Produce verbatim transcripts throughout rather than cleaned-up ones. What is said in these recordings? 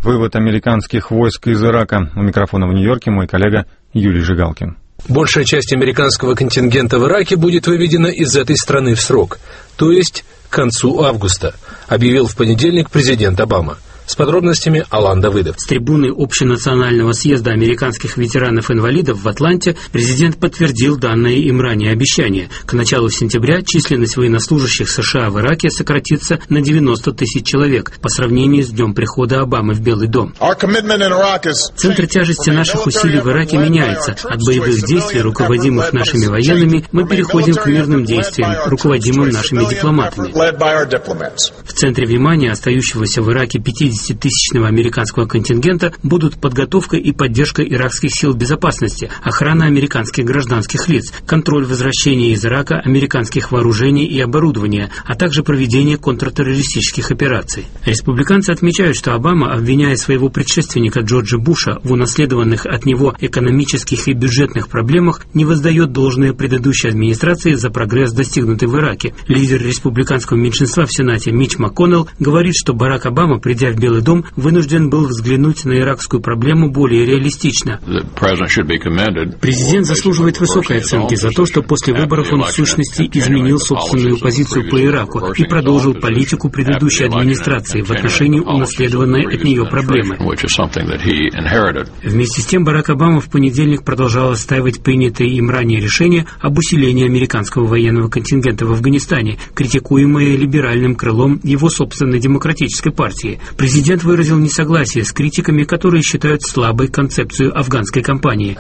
Вывод американских войск из Ирака. У микрофона в Нью-Йорке мой коллега Юрий Жигалкин. Большая часть американского контингента в Ираке будет выведена из этой страны в срок, то есть к концу августа, объявил в понедельник президент Обама. С подробностями Алан Давыдов. С трибуны Общенационального съезда американских ветеранов-инвалидов в Атланте президент подтвердил данное им ранее обещание. К началу сентября численность военнослужащих США в Ираке сократится на девяносто тысяч человек по сравнению с днем прихода Обамы в Белый дом. Центр тяжести наших усилий в Ираке меняется. От боевых действий, руководимых нашими военными, мы переходим к мирным действиям, руководимым нашими дипломатами. В центре внимания остающегося в Ираке пятидесятитысячного американского контингента будут подготовка и поддержка иракских сил безопасности, охрана американских гражданских лиц, контроль возвращения из Ирака американских вооружений и оборудования, а также проведение контртеррористических операций. Республиканцы отмечают, что Обама, обвиняя своего предшественника Джорджа Буша в унаследованных от него экономических и бюджетных проблемах, не воздает должное предыдущей администрации за прогресс, достигнутый в Ираке. Лидер республиканского меньшинства в Сенате Митч МакКоннелл говорит, что Барак Обама, придя в Белый дом, вынужден был взглянуть на иракскую проблему более реалистично. Президент заслуживает высокой оценки за то, что после выборов он в сущности изменил собственную позицию по Ираку и продолжил политику предыдущей администрации в отношении унаследованной от нее проблемы. Вместе с тем Барак Обама в понедельник продолжал отстаивать принятые им ранее решения об усилении американского военного контингента в Афганистане, критикуемое либеральным крылом его собственной демократической партии. Президент выразил несогласие с критиками, которые считают слабой концепцию афганской кампании.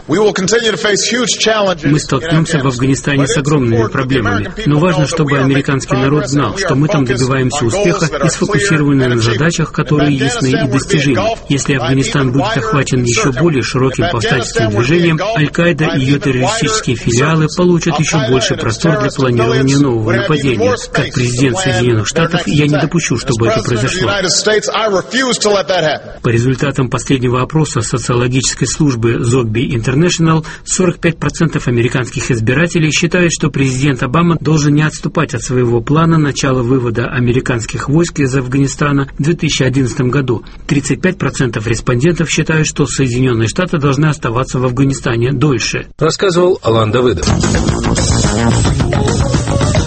Мы столкнемся в Афганистане с огромными проблемами, но важно, чтобы американский народ знал, что мы там добиваемся успеха и сфокусированы на задачах, которые ясны и достижимы. Если Афганистан будет охвачен еще более широким повстанческим движением, Аль-Каида и ее террористические филиалы получат еще больше простор для планирования нового нападения. Как президент Соединенных Штатов я не допущу, чтобы это произошло. По результатам последнего опроса социологической службы Zogby International, сорок пять процентов американских избирателей считают, что президент Обама должен не отступать от своего плана начала вывода американских войск из Афганистана в две тысячи одиннадцатом году. тридцать пять процентов респондентов считают, что Соединенные Штаты должны оставаться в Афганистане дольше. Рассказывал Алан Давыдов.